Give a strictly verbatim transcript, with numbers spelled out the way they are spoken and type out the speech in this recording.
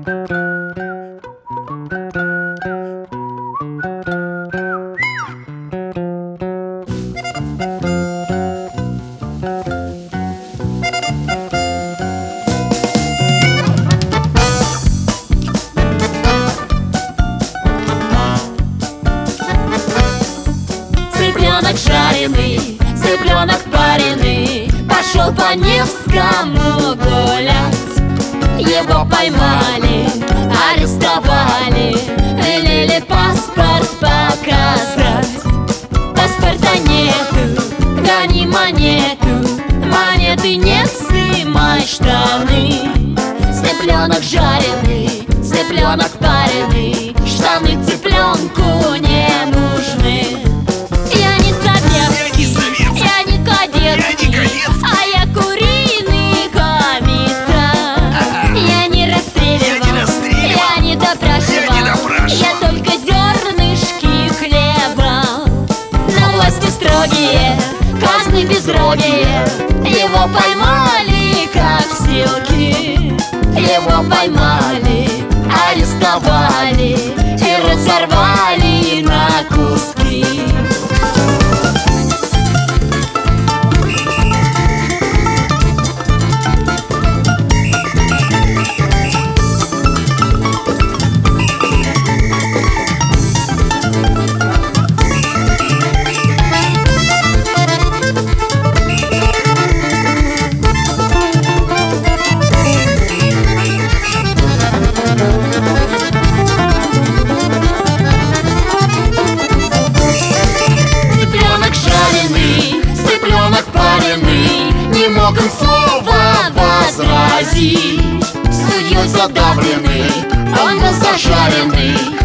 Цыпленок жареный, цыпленок пареный, пошел по Невскому гулять. Его поймали, арестовали, велели паспорт показать. Паспорта нету, гони монету, монеты нет, сымай штаны. Цыпленок жареный, цыпленок пареный, штаны цыпленку не нужны. Я не советский, я не кадетский, а я куриный комиссар. Я не расстреливал, я не допрашивал, я только зернышки хлеба. На власти строгие, казны безрогие, его поймали как силки. Его поймали, арестовали и разорвали на куски. Не мог он слова возразить. Судьей задавленный, он был зажаренный,